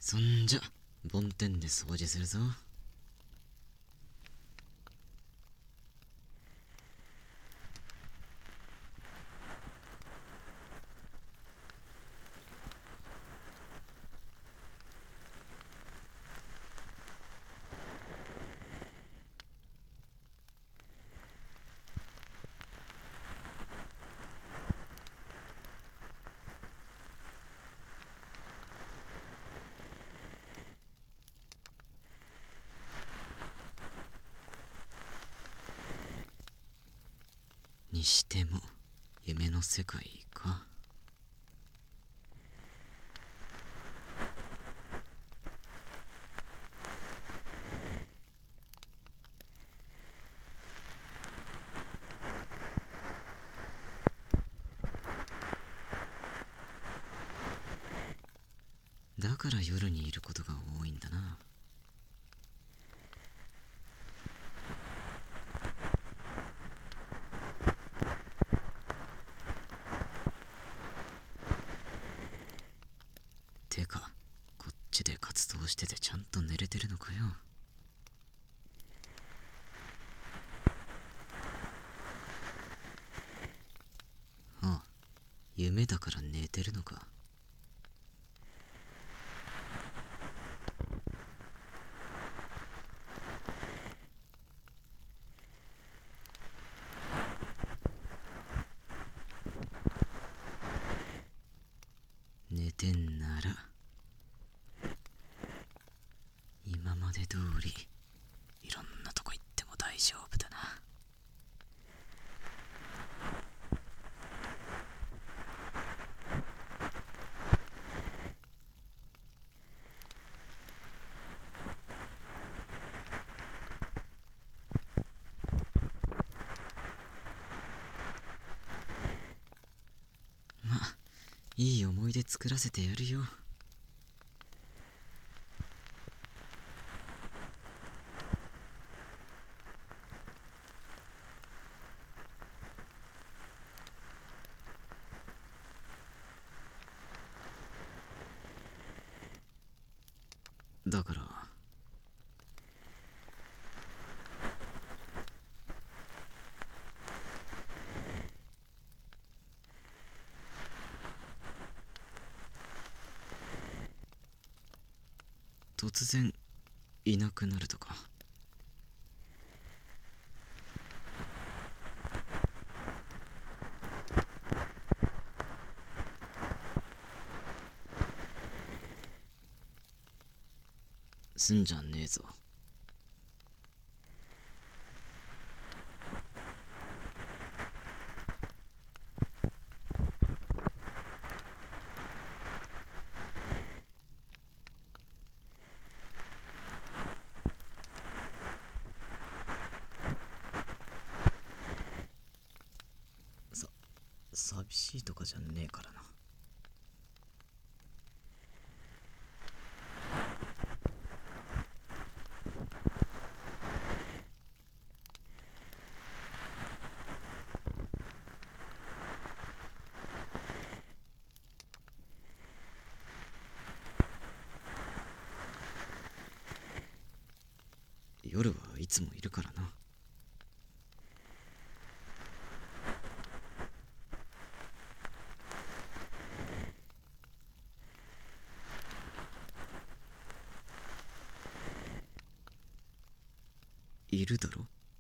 そんじゃ梵天で掃除するぞ。にしても夢の世界か。だから夜にいることが多いんだな。てかこっちで活動しててちゃんと寝れてるのかよ。ああ、夢だから寝てるのか。寝てんなら今まで通りいろんなとこ行っても大丈夫だな。まあいい思い出作らせてやるよ。だから突然いなくなるとか。すんじゃねえぞ。寂しいとかじゃねえからな。夜はいつもいるからな。いるだろ。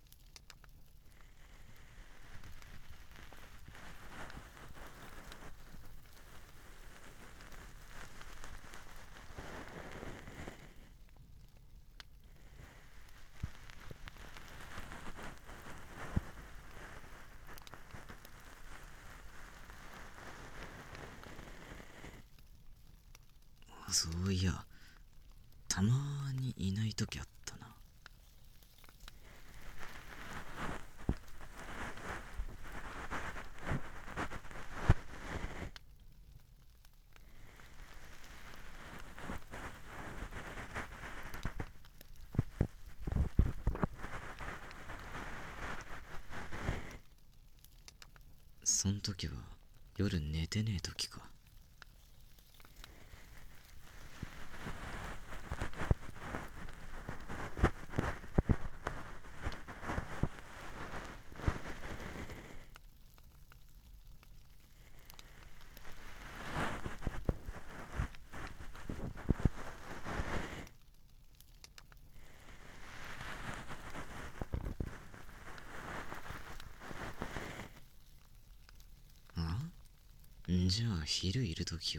そういやたまにいない時あったな。そん時は夜寝てねえ時か。 じゃあ昼いるときは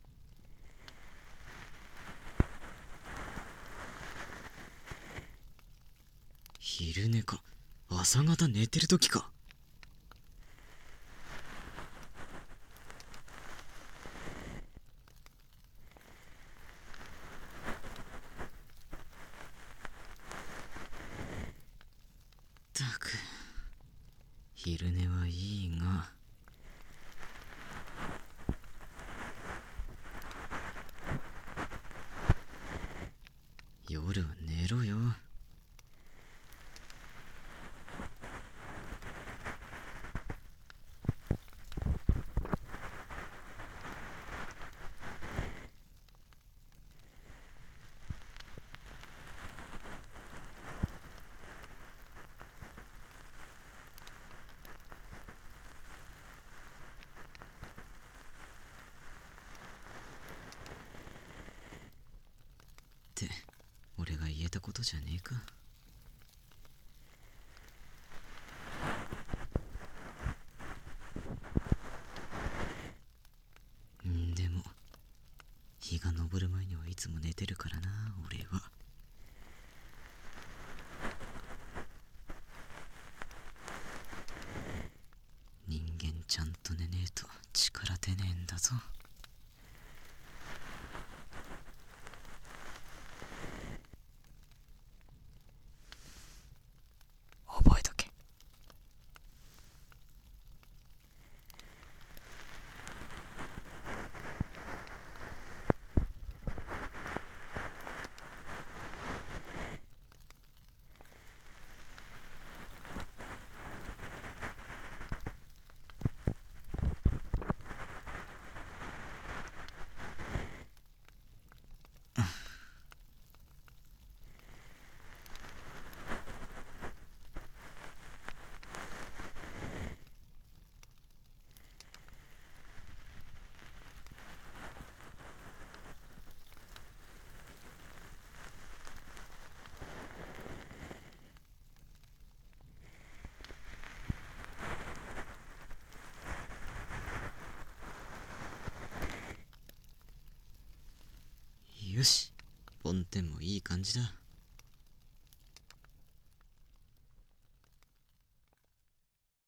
昼寝か朝方寝てるときか。ったく昼寝はいいが夜は寝ろよ。って俺が言えたことじゃねえか。でも日が昇る前にはいつも寝てるからな俺は。人間ちゃんと寝ねえと力出ねえんだぞ。覚えとけ。よし、梵天もいい感じだ。